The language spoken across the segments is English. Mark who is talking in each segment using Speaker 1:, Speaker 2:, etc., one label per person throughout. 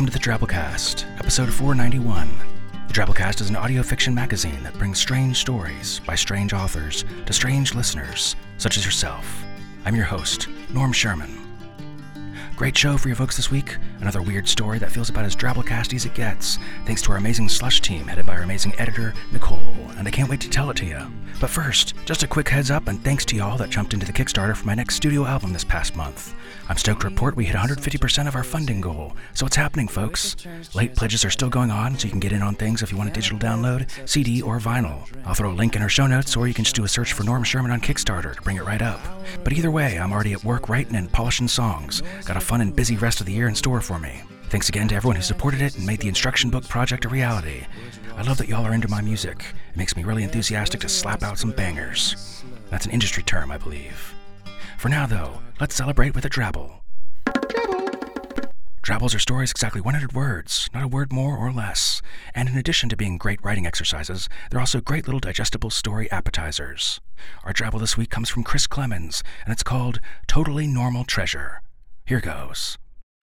Speaker 1: Welcome to the Drabblecast, episode 491. The Drabblecast is an audio fiction magazine that brings strange stories by strange authors to strange listeners, such as yourself. I'm your host, Norm Sherman. Great show for you folks this week. Another weird story that feels about as Drabblecast as it gets, thanks to our amazing slush team headed by our amazing editor, Nicole, and I can't wait to tell it to you. But first, just a quick heads up and thanks to y'all that jumped into the Kickstarter for my next studio album this past month. I'm stoked to report we hit 150% of our funding goal, so it's happening, folks. Late pledges are still going on, so you can get in on things if you want a digital download, CD, or vinyl. I'll throw a link in our show notes, or you can just do a search for Norm Sherman on Kickstarter to bring it right up. But either way, I'm already at work writing and polishing songs. Got a fun and busy rest of the year in store for me. Thanks again to everyone who supported it and made the instruction book project a reality. I love that y'all are into my music. It makes me really enthusiastic to slap out some bangers. That's an industry term, I believe. For now, though, let's celebrate with a drabble. Drabbles are stories exactly 100 words, not a word more or less. And in addition to being great writing exercises, they're also great little digestible story appetizers. Our drabble this week comes from Chris Clemens, and it's called Totally Normal Treasure. Here goes.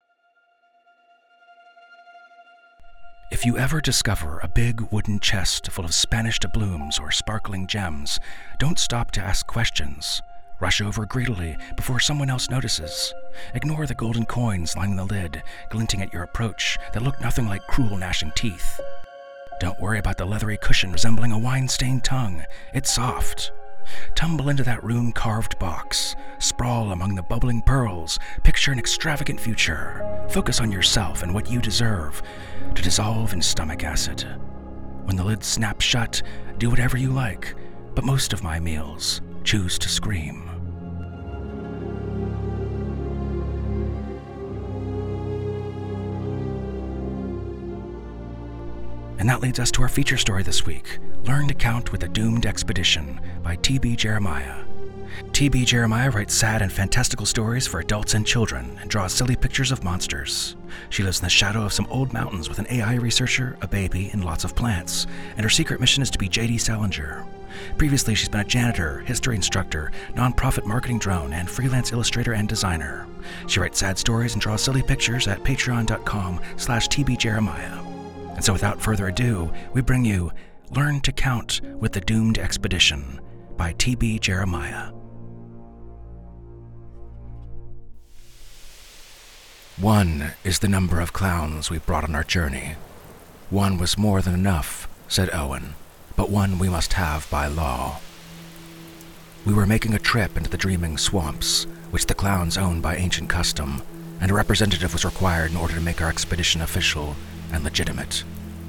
Speaker 1: If you ever discover a big wooden chest full of Spanish doubloons or sparkling gems, don't stop to ask questions. Rush over greedily before someone else notices. Ignore the golden coins lining the lid, glinting at your approach that look nothing like cruel gnashing teeth. Don't worry about the leathery cushion resembling a wine-stained tongue. It's soft. Tumble into that rune-carved box. Sprawl among the bubbling pearls. Picture an extravagant future. Focus on yourself and what you deserve, to dissolve in stomach acid. When the lid snaps shut, do whatever you like, but most of my meals choose to scream. And that leads us to our feature story this week, Learn to Count with a Doomed Expedition by T.B. Jeremiah. T.B. Jeremiah writes sad and fantastical stories for adults and children and draws silly pictures of monsters. She lives in the shadow of some old mountains with an AI researcher, a baby, and lots of plants, and her secret mission is to be J.D. Salinger. Previously, she's been a janitor, history instructor, nonprofit marketing drone, and freelance illustrator and designer. She writes sad stories and draws silly pictures at patreon.com/tbjeremiah. And so without further ado, we bring you Learn to Count with the Doomed Expedition by T.B. Jeremiah. 1 is the number of clowns we brought on our journey. 1 was more than enough, said Owen, but 1 we must have by law. We were making a trip into the dreaming swamps, which the clowns owned by ancient custom, and a representative was required in order to make our expedition official and legitimate.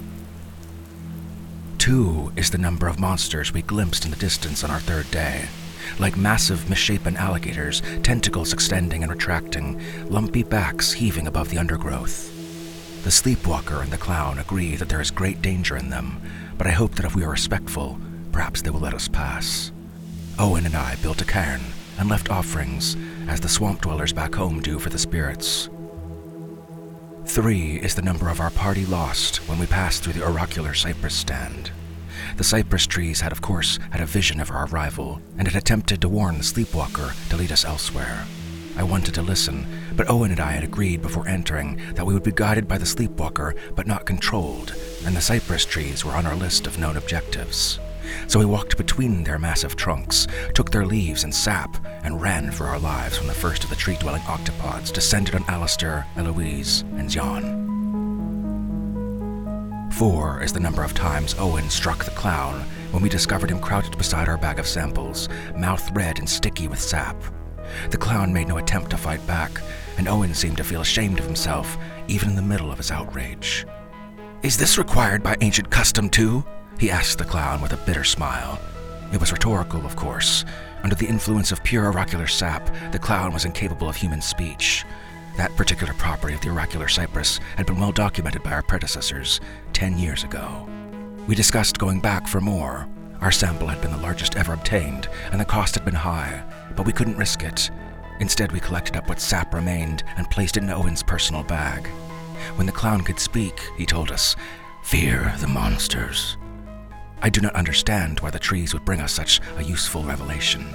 Speaker 1: 2 is the number of monsters we glimpsed in the distance on our 3rd day. Like massive, misshapen alligators, tentacles extending and retracting, lumpy backs heaving above the undergrowth. The sleepwalker and the clown agree that there is great danger in them, but I hope that if we are respectful, perhaps they will let us pass. Owen and I built a cairn and left offerings, as the swamp dwellers back home do for the spirits. 3 is the number of our party lost when we passed through the oracular cypress stand. The cypress trees had, of course, had a vision of our arrival, and had attempted to warn the sleepwalker to lead us elsewhere. I wanted to listen, but Owen and I had agreed before entering that we would be guided by the sleepwalker, but not controlled, and the cypress trees were on our list of known objectives. So we walked between their massive trunks, took their leaves and sap, and ran for our lives when the first of the tree-dwelling octopods descended on Alistair, Eloise, and Jan. 4 is the number of times Owen struck the clown when we discovered him crouched beside our bag of samples, mouth red and sticky with sap. The clown made no attempt to fight back, and Owen seemed to feel ashamed of himself, even in the middle of his outrage. "Is this required by ancient custom too?" he asked the clown with a bitter smile. It was rhetorical, of course. Under the influence of pure oracular sap, the clown was incapable of human speech. That particular property of the oracular cypress had been well documented by our predecessors 10 years ago. We discussed going back for more. Our sample had been the largest ever obtained, and the cost had been high, but we couldn't risk it. Instead, we collected up what sap remained and placed it in Owen's personal bag. When the clown could speak, he told us, "Fear the monsters." I do not understand why the trees would bring us such a useful revelation.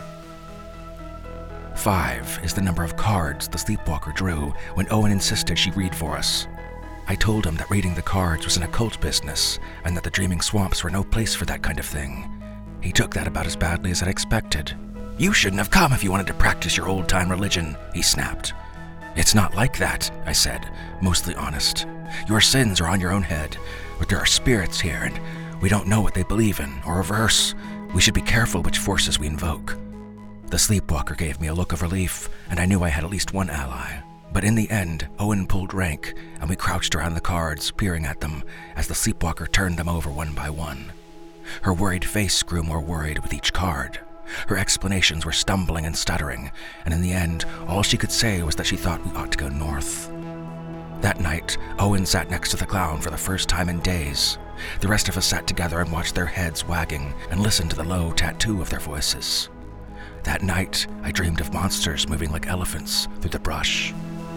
Speaker 1: 5 is the number of cards the sleepwalker drew when Owen insisted she read for us. I told him that reading the cards was an occult business and that the Dreaming Swamps were no place for that kind of thing. He took that about as badly as I'd expected. "You shouldn't have come if you wanted to practice your old-time religion," he snapped. "It's not like that," I said, mostly honest. "Your sins are on your own head, but there are spirits here and we don't know what they believe in, or reverse. We should be careful which forces we invoke." The sleepwalker gave me a look of relief, and I knew I had at least one ally. But in the end, Owen pulled rank, and we crouched around the cards, peering at them as the sleepwalker turned them over one by one. Her worried face grew more worried with each card. Her explanations were stumbling and stuttering, and in the end, all she could say was that she thought we ought to go north. That night, Owen sat next to the clown for the first time in days. The rest of us sat together and watched their heads wagging and listened to the low tattoo of their voices. That night, I dreamed of monsters moving like elephants through the brush.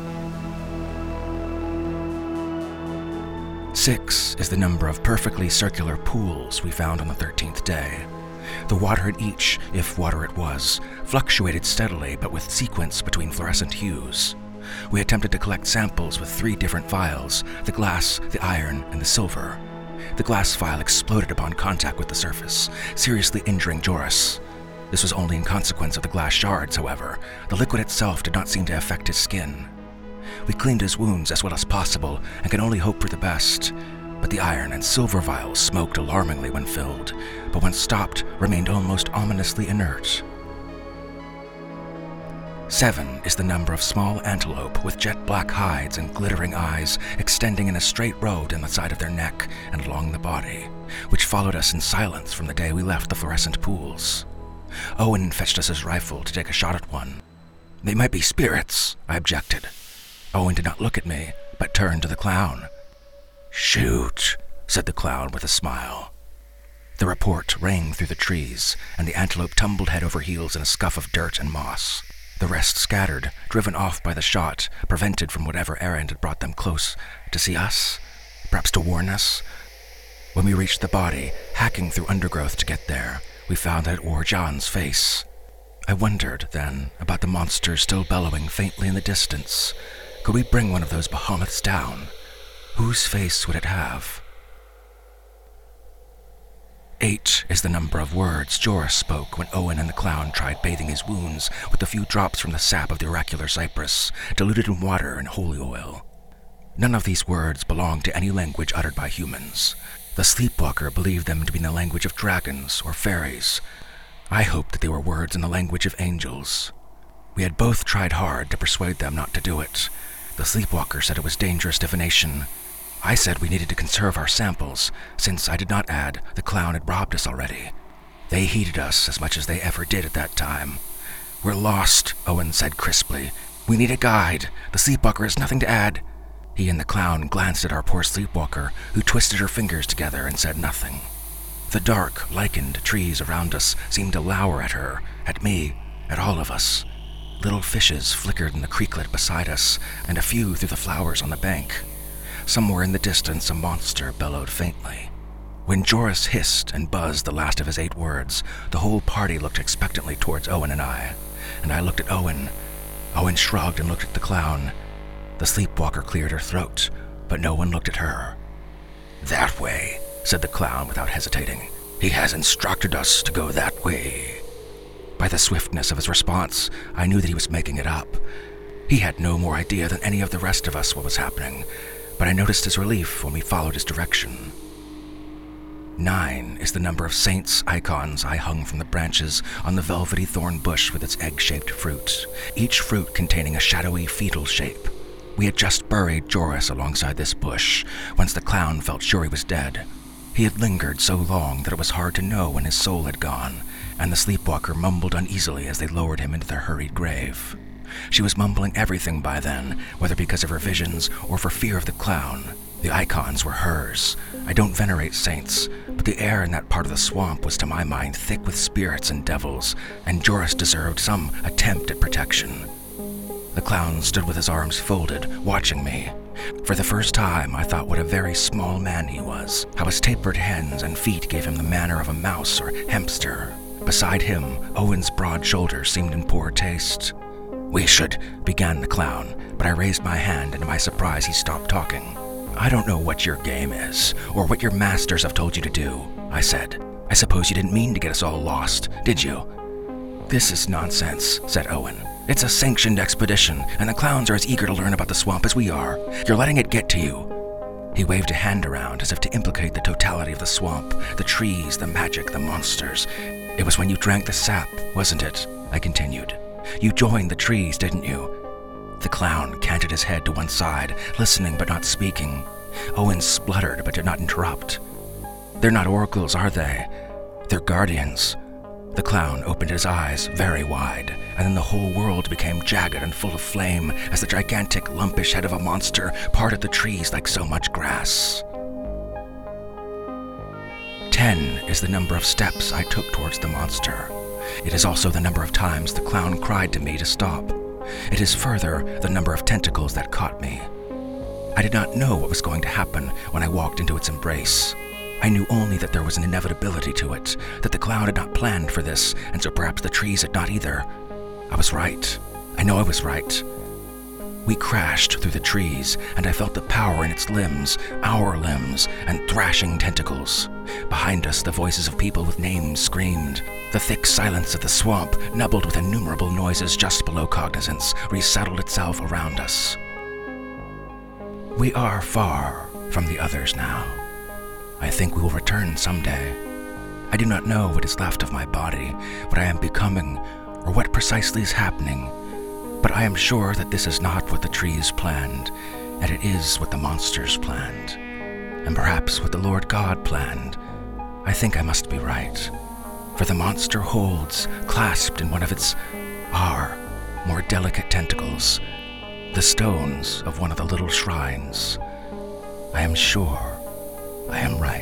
Speaker 1: 6 is the number of perfectly circular pools we found on the 13th day. The water in each, if water it was, fluctuated steadily but with sequence between fluorescent hues. We attempted to collect samples with 3 different vials: the glass, the iron, and the silver. The glass vial exploded upon contact with the surface, seriously injuring Joris. This was only in consequence of the glass shards, however. The liquid itself did not seem to affect his skin. We cleaned his wounds as well as possible and could only hope for the best. But the iron and silver vials smoked alarmingly when filled, but when stopped, remained almost ominously inert. 7 is the number of small antelope with jet black hides and glittering eyes extending in a straight row down the side of their neck and along the body, which followed us in silence from the day we left the fluorescent pools. Owen fetched us his rifle to take a shot at one. "They might be spirits," I objected. Owen did not look at me, but turned to the clown. "Shoot," said the clown with a smile. The report rang through the trees, and the antelope tumbled head over heels in a scuff of dirt and moss. The rest scattered, driven off by the shot, prevented from whatever errand had brought them close to see us, perhaps to warn us. When we reached the body, hacking through undergrowth to get there, we found that it wore John's face. I wondered, then, about the monster still bellowing faintly in the distance. Could we bring one of those behemoths down? Whose face would it have? 8 is the number of words Joris spoke when Owen and the clown tried bathing his wounds with a few drops from the sap of the oracular cypress, diluted in water and holy oil. None of these words belonged to any language uttered by humans. The sleepwalker believed them to be in the language of dragons or fairies. I hoped that they were words in the language of angels. We had both tried hard to persuade them not to do it. The sleepwalker said it was dangerous divination. I said we needed to conserve our samples, since I did not add the clown had robbed us already. They heeded us as much as they ever did at that time. "We're lost," Owen said crisply. "We need a guide. The sleepwalker has nothing to add." He and the clown glanced at our poor sleepwalker, who twisted her fingers together and said nothing. The dark, lichened trees around us seemed to lower at her, at me, at all of us. Little fishes flickered in the creeklet beside us, and a few through the flowers on the bank. Somewhere in the distance, a monster bellowed faintly. When Joris hissed and buzzed the last of his 8 words, the whole party looked expectantly towards Owen and I looked at Owen. Owen shrugged and looked at the clown. The sleepwalker cleared her throat, but no one looked at her. "That way," said the clown without hesitating. "He has instructed us to go that way." By the swiftness of his response, I knew that he was making it up. He had no more idea than any of the rest of us what was happening, but I noticed his relief when we followed his direction. 9 is the number of saints' icons I hung from the branches on the velvety thorn bush with its egg-shaped fruit, each fruit containing a shadowy fetal shape. We had just buried Joris alongside this bush, once the clown felt sure he was dead. He had lingered so long that it was hard to know when his soul had gone, and the sleepwalker mumbled uneasily as they lowered him into their hurried grave. She was mumbling everything by then, whether because of her visions or for fear of the clown. The icons were hers. I don't venerate saints, but the air in that part of the swamp was to my mind thick with spirits and devils, and Joris deserved some attempt at protection. The clown stood with his arms folded, watching me. For the first time, I thought what a very small man he was, how his tapered hands and feet gave him the manner of a mouse or hamster. Beside him, Owen's broad shoulders seemed in poor taste. "We should," began the clown, but I raised my hand, and to my surprise he stopped talking. I don't know what your game is, or what your masters have told you to do, I said. I suppose you didn't mean to get us all lost, did you? This is nonsense, said Owen. It's a sanctioned expedition, and the clowns are as eager to learn about the swamp as we are. You're letting it get to you. He waved a hand around as if to implicate the totality of the swamp, the trees, the magic, the monsters. It was when you drank the sap, wasn't it? I continued. You joined the trees, didn't you? The clown canted his head to one side, listening but not speaking. Owen spluttered but did not interrupt. They're not oracles, are they? They're guardians. The clown opened his eyes very wide, and then the whole world became jagged and full of flame as the gigantic, lumpish head of a monster parted the trees like so much grass. 10 is the number of steps I took towards the monster. It is also the number of times the clown cried to me to stop. It is further the number of tentacles that caught me. I did not know what was going to happen when I walked into its embrace. I knew only that there was an inevitability to it, that the clown had not planned for this, and so perhaps the trees had not either. I was right. I know I was right. We crashed through the trees, and I felt the power in its limbs, our limbs, and thrashing tentacles. Behind us, the voices of people with names screamed. The thick silence of the swamp, nubbled with innumerable noises just below cognizance, resettled itself around us. We are far from the others now. I think we will return someday. I do not know what is left of my body, what I am becoming, or what precisely is happening, but I am sure that this is not what the trees planned, and it is what the monsters planned, and perhaps what the Lord God planned. I think I must be right, for the monster holds, clasped in one of its more delicate tentacles, the stones of one of the little shrines. I am sure I am right.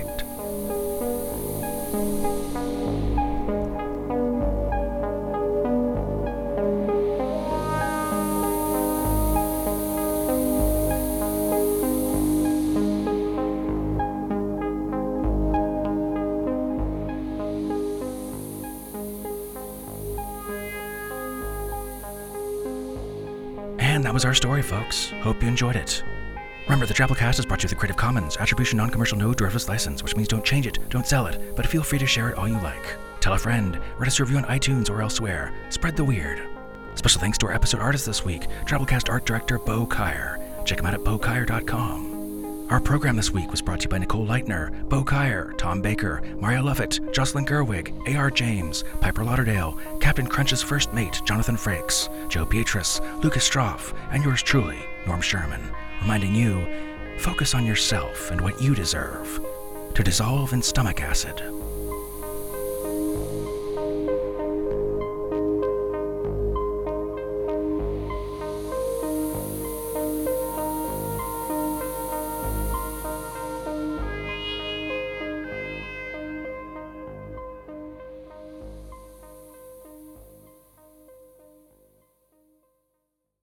Speaker 1: And that was our story, folks. Hope you enjoyed it. Remember, the Drabblecast is brought to you with a Creative Commons Attribution Non-Commercial No Derivatives License, which means don't change it, don't sell it, but feel free to share it all you like. Tell a friend, write us a review on iTunes or elsewhere. Spread the weird. Special thanks to our episode artist this week, Drabblecast art director Bo Kyer. Check him out at bokyer.com. Our program this week was brought to you by Nicole Leitner, Bo Kyer, Tom Baker, Mario Lovett, Jocelyn Gerwig, A.R. James, Piper Lauderdale, Captain Crunch's first mate, Jonathan Frakes, Joe Beatrice, Lucas Stroff, and yours truly, Norm Sherman, reminding you, focus on yourself and what you deserve, to dissolve in stomach acid